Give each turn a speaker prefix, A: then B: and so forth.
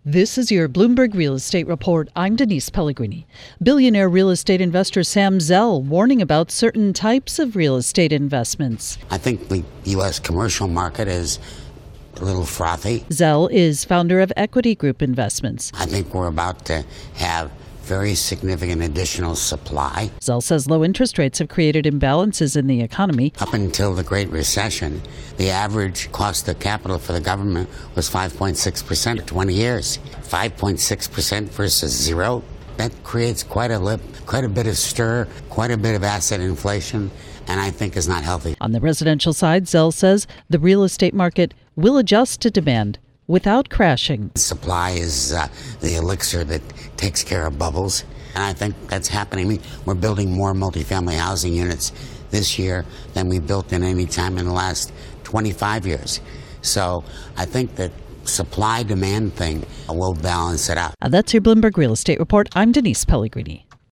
A: This is your Bloomberg Real Estate Report. I'm Denise Pellegrini. Billionaire real estate investor Sam Zell warning about certain types of real estate investments.
B: I think the U.S. commercial market is a little frothy.
A: Zell is founder of Equity Group Investments.
B: I think we're about to have very significant additional supply.
A: Zell says low interest rates have created imbalances in the economy.
B: Up until the Great Recession, the average cost of capital for the government was 5.6% 20 years. 5.6% versus zero. That creates quite a bit of stir, quite a bit of asset inflation, and I think is not healthy.
A: On the residential side, Zell says the real estate market will adjust to demand without crashing.
B: Supply is the elixir that takes care of bubbles, and I think that's happening. I mean, we're building more multifamily housing units this year than we built in any time in the last 25 years. So I think that supply-demand thing will balance it out.
A: That's your Bloomberg Real Estate Report. I'm Denise Pellegrini.